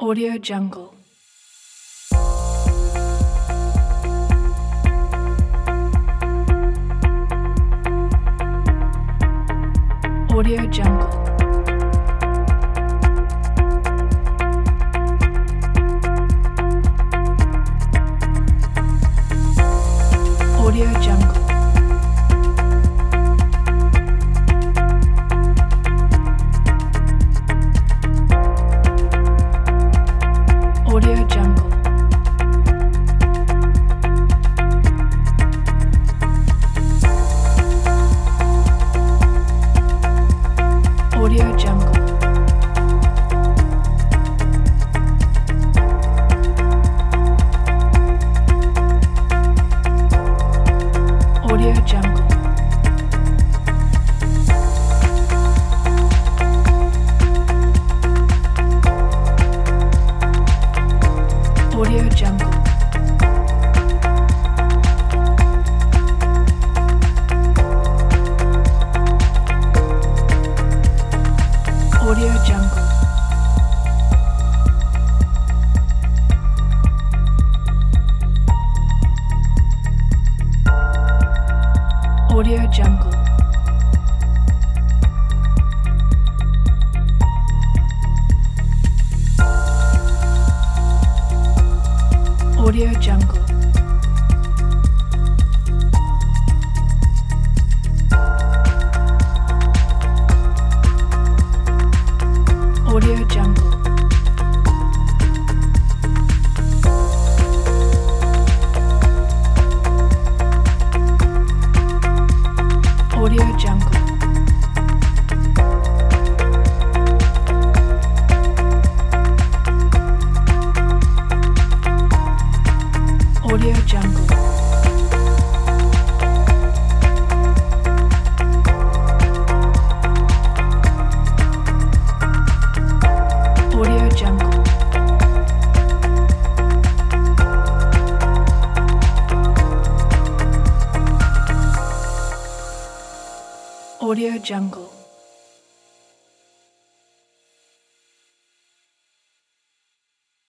Audio Jungle. Audio Jungle. Audio Jungle. Audio Jungle. Audio Jungle. Audio Jungle. Audio Jungle. Audio Jungle. Audio Jungle. Audio Jungle. Audio Jungle. Audio Jungle. Audio Jungle. Audio Jungle. Audio Jungle.